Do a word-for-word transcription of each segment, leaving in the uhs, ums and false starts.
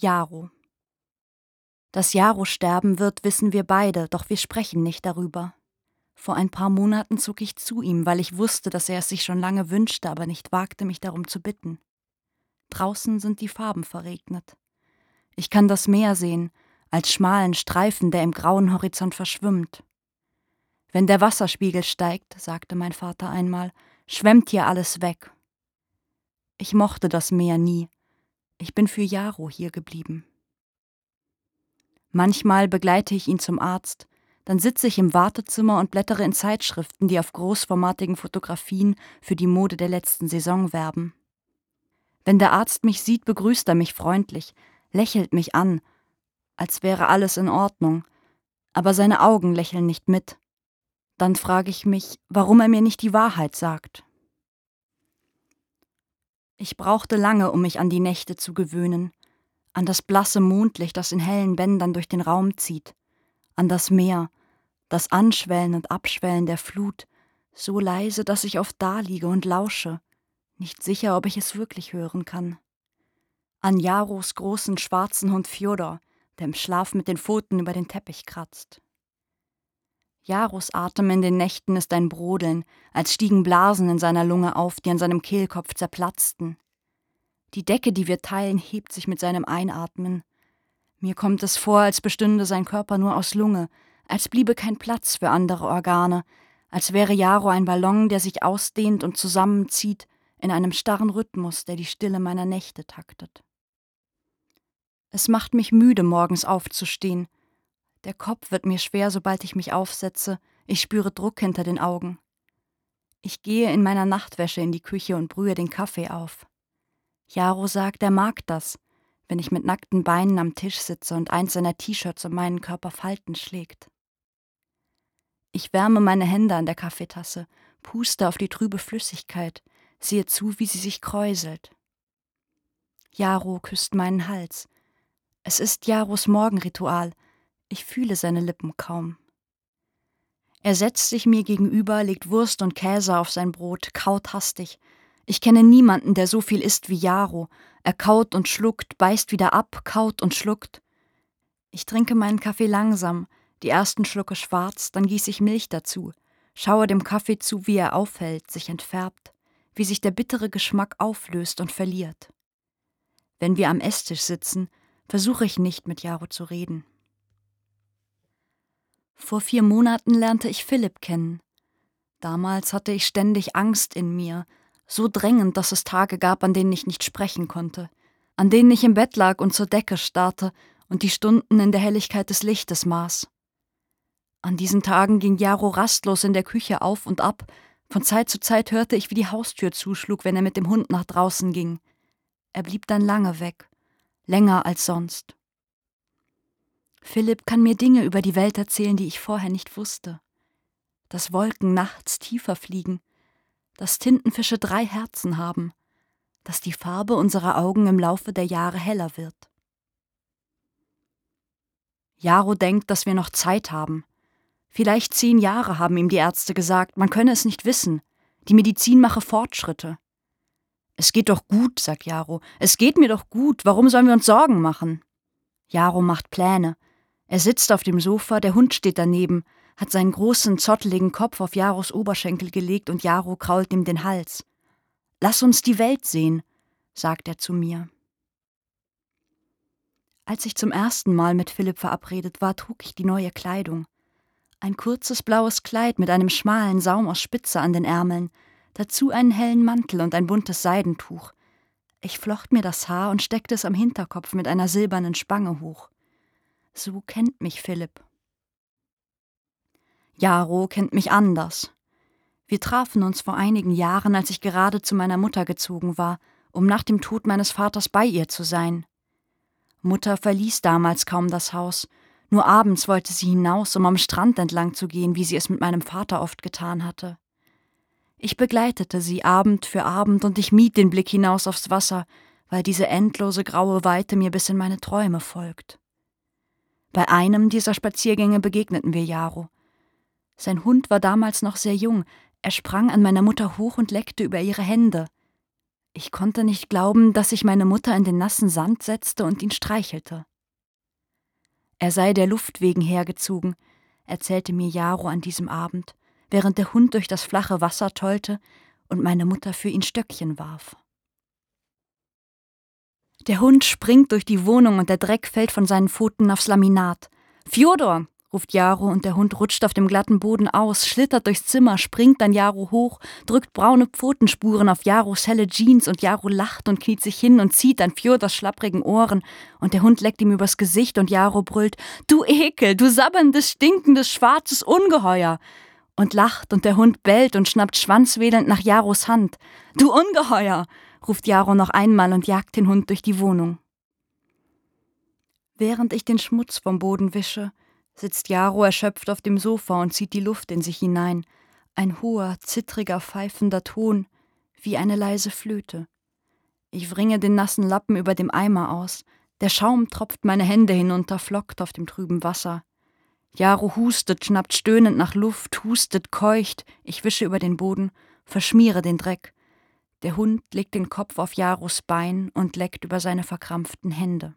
Jaro. Dass Jaro sterben wird, wissen wir beide, doch wir sprechen nicht darüber. Vor ein paar Monaten zog ich zu ihm, weil ich wusste, dass er es sich schon lange wünschte, aber nicht wagte, mich darum zu bitten. Draußen sind die Farben verregnet. Ich kann das Meer sehen, als schmalen Streifen, der im grauen Horizont verschwimmt. Wenn der Wasserspiegel steigt, sagte mein Vater einmal, schwemmt hier alles weg. Ich mochte das Meer nie. Ich bin für Jaro hier geblieben. Manchmal begleite ich ihn zum Arzt, dann sitze ich im Wartezimmer und blättere in Zeitschriften, die auf großformatigen Fotografien für die Mode der letzten Saison werben. Wenn der Arzt mich sieht, begrüßt er mich freundlich, lächelt mich an, als wäre alles in Ordnung, aber seine Augen lächeln nicht mit. Dann frage ich mich, warum er mir nicht die Wahrheit sagt. Ich brauchte lange, um mich an die Nächte zu gewöhnen, an das blasse Mondlicht, das in hellen Bändern durch den Raum zieht, an das Meer, das Anschwellen und Abschwellen der Flut, so leise, dass ich oft daliege und lausche, nicht sicher, ob ich es wirklich hören kann. An Jaros großen schwarzen Hund Fjodor, der im Schlaf mit den Pfoten über den Teppich kratzt. Jaros Atem in den Nächten ist ein Brodeln, als stiegen Blasen in seiner Lunge auf, die an seinem Kehlkopf zerplatzten. Die Decke, die wir teilen, hebt sich mit seinem Einatmen. Mir kommt es vor, als bestünde sein Körper nur aus Lunge, als bliebe kein Platz für andere Organe, als wäre Jaro ein Ballon, der sich ausdehnt und zusammenzieht in einem starren Rhythmus, der die Stille meiner Nächte taktet. Es macht mich müde, morgens aufzustehen. Der Kopf wird mir schwer, sobald ich mich aufsetze, ich spüre Druck hinter den Augen. Ich gehe in meiner Nachtwäsche in die Küche und brühe den Kaffee auf. Jaro sagt, er mag das, wenn ich mit nackten Beinen am Tisch sitze und eins seiner T-Shirts um meinen Körper Falten schlägt. Ich wärme meine Hände an der Kaffeetasse, puste auf die trübe Flüssigkeit, sehe zu, wie sie sich kräuselt. Jaro küsst meinen Hals. Es ist Jaros Morgenritual. Ich fühle seine Lippen kaum. Er setzt sich mir gegenüber, legt Wurst und Käse auf sein Brot, kaut hastig. Ich kenne niemanden, der so viel isst wie Jaro. Er kaut und schluckt, beißt wieder ab, kaut und schluckt. Ich trinke meinen Kaffee langsam, die ersten Schlucke schwarz, dann gieße ich Milch dazu, schaue dem Kaffee zu, wie er aufhält, sich entfärbt, wie sich der bittere Geschmack auflöst und verliert. Wenn wir am Esstisch sitzen, versuche ich nicht, mit Jaro zu reden. Vor vier Monaten lernte ich Philipp kennen. Damals hatte ich ständig Angst in mir, so drängend, dass es Tage gab, an denen ich nicht sprechen konnte, an denen ich im Bett lag und zur Decke starrte und die Stunden in der Helligkeit des Lichtes maß. An diesen Tagen ging Jaro rastlos in der Küche auf und ab, von Zeit zu Zeit hörte ich, wie die Haustür zuschlug, wenn er mit dem Hund nach draußen ging. Er blieb dann lange weg, länger als sonst. Philipp kann mir Dinge über die Welt erzählen, die ich vorher nicht wusste. Dass Wolken nachts tiefer fliegen, dass Tintenfische drei Herzen haben, dass die Farbe unserer Augen im Laufe der Jahre heller wird. Jaro denkt, dass wir noch Zeit haben. Vielleicht zehn Jahre, haben ihm die Ärzte gesagt, man könne es nicht wissen. Die Medizin mache Fortschritte. Es geht doch gut, sagt Jaro. Es geht mir doch gut, warum sollen wir uns Sorgen machen? Jaro macht Pläne. Er sitzt auf dem Sofa, der Hund steht daneben, hat seinen großen, zotteligen Kopf auf Jaros Oberschenkel gelegt und Jaro krault ihm den Hals. »Lass uns die Welt sehen«, sagt er zu mir. Als ich zum ersten Mal mit Philipp verabredet war, trug ich die neue Kleidung. Ein kurzes blaues Kleid mit einem schmalen Saum aus Spitze an den Ärmeln, dazu einen hellen Mantel und ein buntes Seidentuch. Ich flocht mir das Haar und steckte es am Hinterkopf mit einer silbernen Spange hoch. So kennt mich Philipp. Jaro kennt mich anders. Wir trafen uns vor einigen Jahren, als ich gerade zu meiner Mutter gezogen war, um nach dem Tod meines Vaters bei ihr zu sein. Mutter verließ damals kaum das Haus, nur abends wollte sie hinaus, um am Strand entlang zu gehen, wie sie es mit meinem Vater oft getan hatte. Ich begleitete sie Abend für Abend und ich mied den Blick hinaus aufs Wasser, weil diese endlose graue Weite mir bis in meine Träume folgt. Bei einem dieser Spaziergänge begegneten wir Jaro. Sein Hund war damals noch sehr jung, er sprang an meiner Mutter hoch und leckte über ihre Hände. Ich konnte nicht glauben, dass sich meine Mutter in den nassen Sand setzte und ihn streichelte. Er sei der Luft wegen hergezogen, erzählte mir Jaro an diesem Abend, während der Hund durch das flache Wasser tollte und meine Mutter für ihn Stöckchen warf. Der Hund springt durch die Wohnung und der Dreck fällt von seinen Pfoten aufs Laminat. »Fjodor«, ruft Jaro und der Hund rutscht auf dem glatten Boden aus, schlittert durchs Zimmer, springt an Jaro hoch, drückt braune Pfotenspuren auf Jaros helle Jeans und Jaro lacht und kniet sich hin und zieht an Fjodors schlapprigen Ohren und der Hund leckt ihm übers Gesicht und Jaro brüllt: »Du Ekel, du sabberndes, stinkendes, schwarzes Ungeheuer!« und lacht und der Hund bellt und schnappt schwanzwedelnd nach Jaros Hand. »Du Ungeheuer«, ruft Jaro noch einmal und jagt den Hund durch die Wohnung. Während ich den Schmutz vom Boden wische, sitzt Jaro erschöpft auf dem Sofa und zieht die Luft in sich hinein. Ein hoher, zittriger, pfeifender Ton, wie eine leise Flöte. Ich wringe den nassen Lappen über dem Eimer aus. Der Schaum tropft meine Hände hinunter, flockt auf dem trüben Wasser. Jaro hustet, schnappt stöhnend nach Luft, hustet, keucht. Ich wische über den Boden, verschmiere den Dreck. Der Hund legt den Kopf auf Jaros Bein und leckt über seine verkrampften Hände.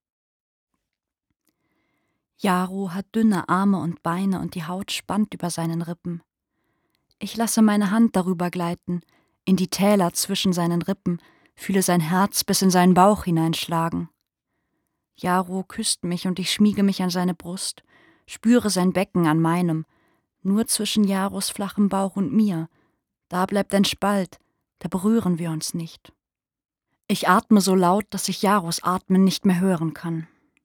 Jaro hat dünne Arme und Beine und die Haut spannt über seinen Rippen. Ich lasse meine Hand darüber gleiten, in die Täler zwischen seinen Rippen, fühle sein Herz bis in seinen Bauch hineinschlagen. Jaro küsst mich und ich schmiege mich an seine Brust, spüre sein Becken an meinem, nur zwischen Jaros flachem Bauch und mir. Da bleibt ein Spalt, da berühren wir uns nicht. Ich atme so laut, dass ich Jaros Atmen nicht mehr hören kann.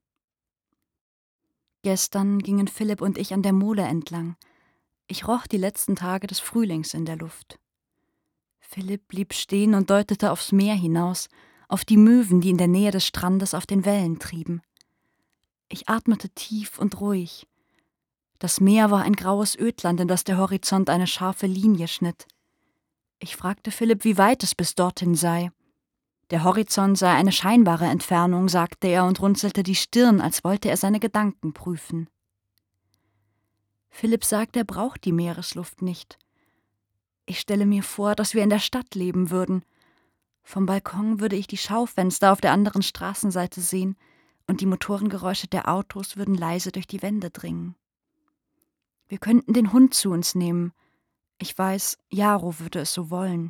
Gestern gingen Philipp und ich an der Mole entlang. Ich roch die letzten Tage des Frühlings in der Luft. Philipp blieb stehen und deutete aufs Meer hinaus, auf die Möwen, die in der Nähe des Strandes auf den Wellen trieben. Ich atmete tief und ruhig. Das Meer war ein graues Ödland, in das der Horizont eine scharfe Linie schnitt. Ich fragte Philipp, wie weit es bis dorthin sei. Der Horizont sei eine scheinbare Entfernung, sagte er und runzelte die Stirn, als wollte er seine Gedanken prüfen. Philipp sagt, er braucht die Meeresluft nicht. Ich stelle mir vor, dass wir in der Stadt leben würden. Vom Balkon würde ich die Schaufenster auf der anderen Straßenseite sehen und die Motorengeräusche der Autos würden leise durch die Wände dringen. Wir könnten den Hund zu uns nehmen. Ich weiß, Jaro würde es so wollen.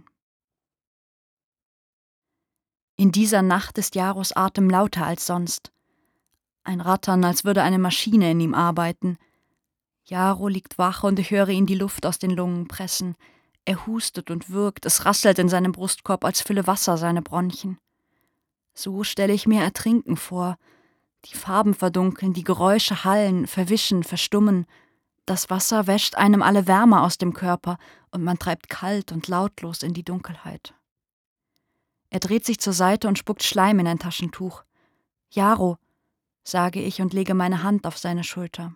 In dieser Nacht ist Jaros Atem lauter als sonst. Ein Rattern, als würde eine Maschine in ihm arbeiten. Jaro liegt wach und ich höre ihn die Luft aus den Lungen pressen. Er hustet und würgt, es rasselt in seinem Brustkorb, als fülle Wasser seine Bronchien. So stelle ich mir Ertrinken vor. Die Farben verdunkeln, die Geräusche hallen, verwischen, verstummen. Das Wasser wäscht einem alle Wärme aus dem Körper und man treibt kalt und lautlos in die Dunkelheit. Er dreht sich zur Seite und spuckt Schleim in ein Taschentuch. »Jaro«, sage ich und lege meine Hand auf seine Schulter.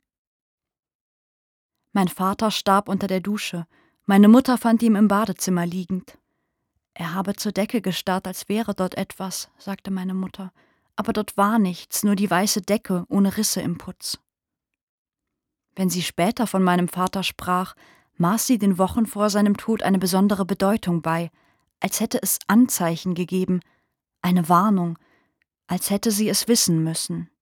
Mein Vater starb unter der Dusche. Meine Mutter fand ihn im Badezimmer liegend. Er habe zur Decke gestarrt, als wäre dort etwas, sagte meine Mutter. Aber dort war nichts, nur die weiße Decke ohne Risse im Putz. Wenn sie später von meinem Vater sprach, maß sie den Wochen vor seinem Tod eine besondere Bedeutung bei, als hätte es Anzeichen gegeben, eine Warnung, als hätte sie es wissen müssen.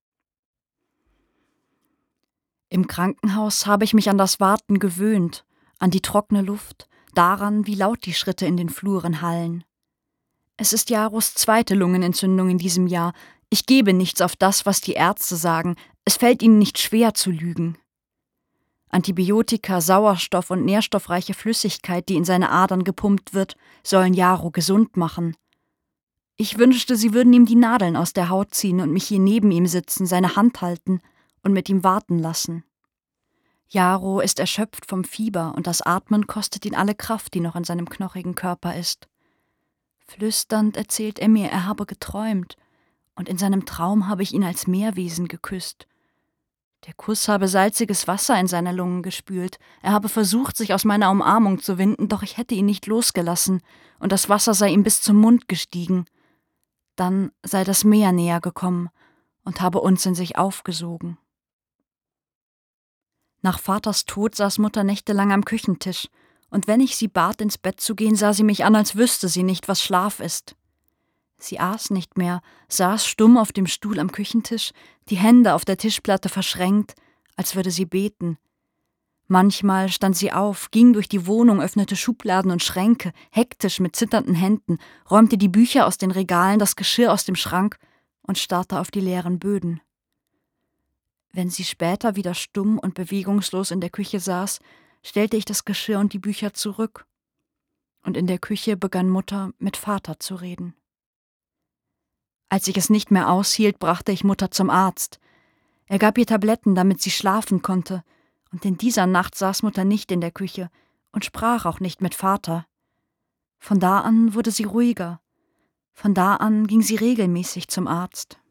Im Krankenhaus habe ich mich an das Warten gewöhnt, an die trockene Luft, daran, wie laut die Schritte in den Fluren hallen. Es ist Jaros zweite Lungenentzündung in diesem Jahr. Ich gebe nichts auf das, was die Ärzte sagen. Es fällt ihnen nicht schwer zu lügen. Antibiotika, Sauerstoff und nährstoffreiche Flüssigkeit, die in seine Adern gepumpt wird, sollen Jaro gesund machen. Ich wünschte, sie würden ihm die Nadeln aus der Haut ziehen und mich hier neben ihm sitzen, seine Hand halten und mit ihm warten lassen. Jaro ist erschöpft vom Fieber und das Atmen kostet ihn alle Kraft, die noch in seinem knochigen Körper ist. Flüsternd erzählt er mir, er habe geträumt und in seinem Traum habe ich ihn als Meerwesen geküsst. Der Kuss habe salziges Wasser in seine Lungen gespült. Er habe versucht, sich aus meiner Umarmung zu winden, doch ich hätte ihn nicht losgelassen, und das Wasser sei ihm bis zum Mund gestiegen. Dann sei das Meer näher gekommen und habe uns in sich aufgesogen. Nach Vaters Tod saß Mutter nächtelang am Küchentisch und wenn ich sie bat, ins Bett zu gehen, sah sie mich an, als wüsste sie nicht, was Schlaf ist. Sie aß nicht mehr, saß stumm auf dem Stuhl am Küchentisch, die Hände auf der Tischplatte verschränkt, als würde sie beten. Manchmal stand sie auf, ging durch die Wohnung, öffnete Schubladen und Schränke, hektisch mit zitternden Händen, räumte die Bücher aus den Regalen, das Geschirr aus dem Schrank und starrte auf die leeren Böden. Wenn sie später wieder stumm und bewegungslos in der Küche saß, stellte ich das Geschirr und die Bücher zurück. Und in der Küche begann Mutter mit Vater zu reden. Als ich es nicht mehr aushielt, brachte ich Mutter zum Arzt. Er gab ihr Tabletten, damit sie schlafen konnte, und in dieser Nacht saß Mutter nicht in der Küche und sprach auch nicht mit Vater. Von da an wurde sie ruhiger. Von da an ging sie regelmäßig zum Arzt.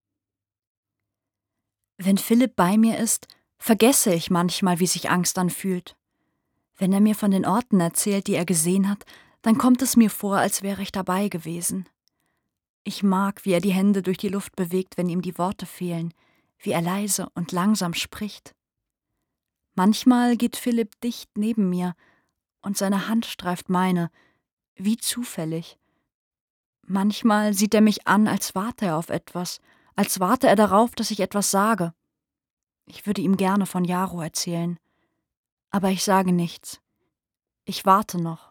Wenn Philipp bei mir ist, vergesse ich manchmal, wie sich Angst anfühlt. Wenn er mir von den Orten erzählt, die er gesehen hat, dann kommt es mir vor, als wäre ich dabei gewesen. Ich mag, wie er die Hände durch die Luft bewegt, wenn ihm die Worte fehlen, wie er leise und langsam spricht. Manchmal geht Philipp dicht neben mir und seine Hand streift meine, wie zufällig. Manchmal sieht er mich an, als warte er auf etwas, als warte er darauf, dass ich etwas sage. Ich würde ihm gerne von Jaro erzählen, aber ich sage nichts. Ich warte noch.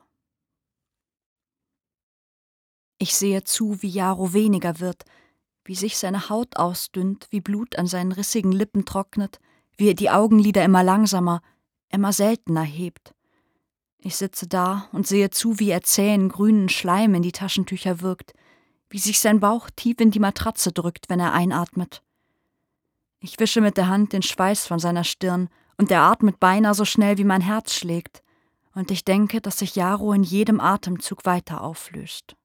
Ich sehe zu, wie Jaro weniger wird, wie sich seine Haut ausdünnt, wie Blut an seinen rissigen Lippen trocknet, wie er die Augenlider immer langsamer, immer seltener hebt. Ich sitze da und sehe zu, wie er zähen, grünen Schleim in die Taschentücher wirkt, wie sich sein Bauch tief in die Matratze drückt, wenn er einatmet. Ich wische mit der Hand den Schweiß von seiner Stirn, und er atmet beinahe so schnell, wie mein Herz schlägt, und ich denke, dass sich Jaro in jedem Atemzug weiter auflöst.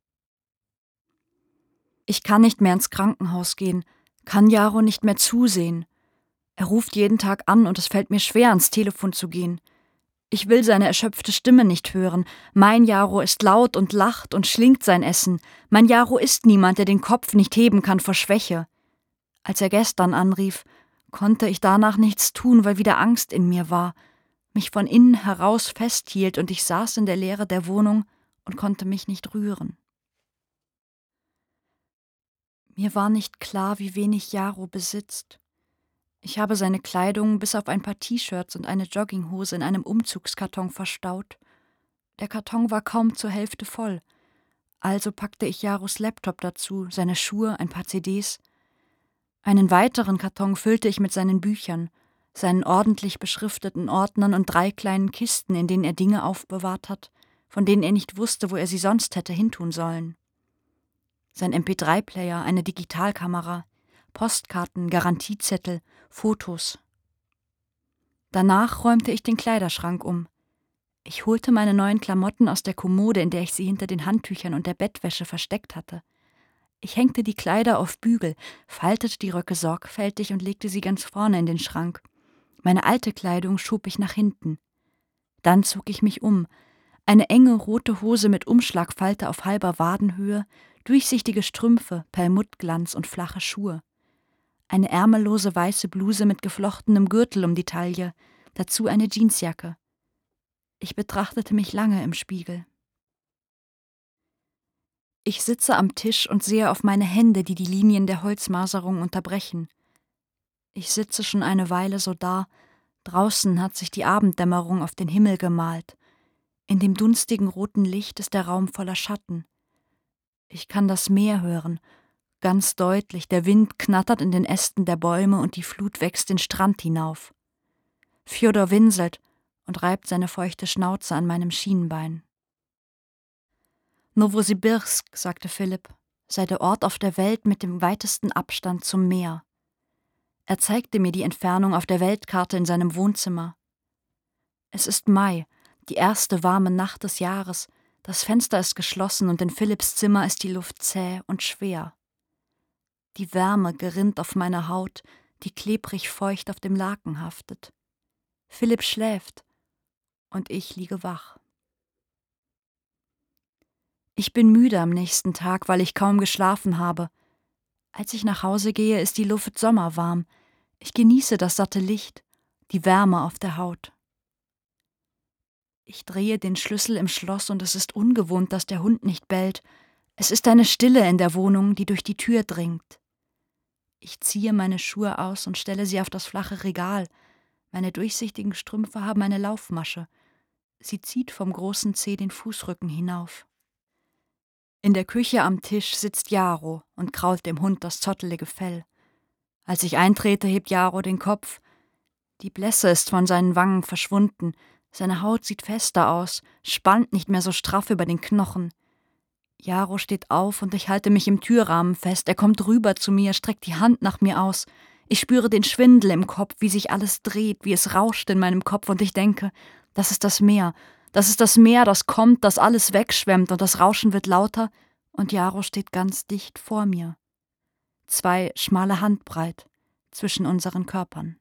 Ich kann nicht mehr ins Krankenhaus gehen, kann Jaro nicht mehr zusehen. Er ruft jeden Tag an und es fällt mir schwer, ans Telefon zu gehen. Ich will seine erschöpfte Stimme nicht hören. Mein Jaro ist laut und lacht und schlingt sein Essen. Mein Jaro ist niemand, der den Kopf nicht heben kann vor Schwäche. Als er gestern anrief, konnte ich danach nichts tun, weil wieder Angst in mir war, mich von innen heraus festhielt und ich saß in der Leere der Wohnung und konnte mich nicht rühren. Mir war nicht klar, wie wenig Jaro besitzt. Ich habe seine Kleidung bis auf ein paar T-Shirts und eine Jogginghose in einem Umzugskarton verstaut. Der Karton war kaum zur Hälfte voll. Also packte ich Jaros Laptop dazu, seine Schuhe, ein paar C Ds. Einen weiteren Karton füllte ich mit seinen Büchern, seinen ordentlich beschrifteten Ordnern und drei kleinen Kisten, in denen er Dinge aufbewahrt hat, von denen er nicht wusste, wo er sie sonst hätte hintun sollen. Sein M P drei Player, eine Digitalkamera, Postkarten, Garantiezettel, Fotos. Danach räumte ich den Kleiderschrank um. Ich holte meine neuen Klamotten aus der Kommode, in der ich sie hinter den Handtüchern und der Bettwäsche versteckt hatte. Ich hängte die Kleider auf Bügel, faltete die Röcke sorgfältig und legte sie ganz vorne in den Schrank. Meine alte Kleidung schob ich nach hinten. Dann zog ich mich um. Eine enge rote Hose mit Umschlagfalte auf halber Wadenhöhe, durchsichtige Strümpfe, Perlmuttglanz und flache Schuhe. Eine ärmellose weiße Bluse mit geflochtenem Gürtel um die Taille, dazu eine Jeansjacke. Ich betrachtete mich lange im Spiegel. Ich sitze am Tisch und sehe auf meine Hände, die die Linien der Holzmaserung unterbrechen. Ich sitze schon eine Weile so da, draußen hat sich die Abenddämmerung auf den Himmel gemalt. In dem dunstigen roten Licht ist der Raum voller Schatten. Ich kann das Meer hören, ganz deutlich, der Wind knattert in den Ästen der Bäume und die Flut wächst den Strand hinauf. Fjodor winselt und reibt seine feuchte Schnauze an meinem Schienenbein. Nowosibirsk, sagte Philipp, sei der Ort auf der Welt mit dem weitesten Abstand zum Meer. Er zeigte mir die Entfernung auf der Weltkarte in seinem Wohnzimmer. Es ist Mai, die erste warme Nacht des Jahres. Das Fenster ist geschlossen und in Philipps Zimmer ist die Luft zäh und schwer. Die Wärme gerinnt auf meine Haut, die klebrig feucht auf dem Laken haftet. Philipp schläft und ich liege wach. Ich bin müde am nächsten Tag, weil ich kaum geschlafen habe. Als ich nach Hause gehe, ist die Luft sommerwarm. Ich genieße das satte Licht, die Wärme auf der Haut. Ich drehe den Schlüssel im Schloss und es ist ungewohnt, dass der Hund nicht bellt. Es ist eine Stille in der Wohnung, die durch die Tür dringt. Ich ziehe meine Schuhe aus und stelle sie auf das flache Regal. Meine durchsichtigen Strümpfe haben eine Laufmasche. Sie zieht vom großen Zeh den Fußrücken hinauf. In der Küche am Tisch sitzt Jaro und krault dem Hund das zottelige Fell. Als ich eintrete, hebt Jaro den Kopf. Die Blässe ist von seinen Wangen verschwunden. Seine Haut sieht fester aus, spannt nicht mehr so straff über den Knochen. Jaro steht auf und ich halte mich im Türrahmen fest. Er kommt rüber zu mir, streckt die Hand nach mir aus. Ich spüre den Schwindel im Kopf, wie sich alles dreht, wie es rauscht in meinem Kopf und ich denke, das ist das Meer. Das ist das Meer, das kommt, das alles wegschwemmt und das Rauschen wird lauter und Jaro steht ganz dicht vor mir. Zwei schmale Handbreit zwischen unseren Körpern.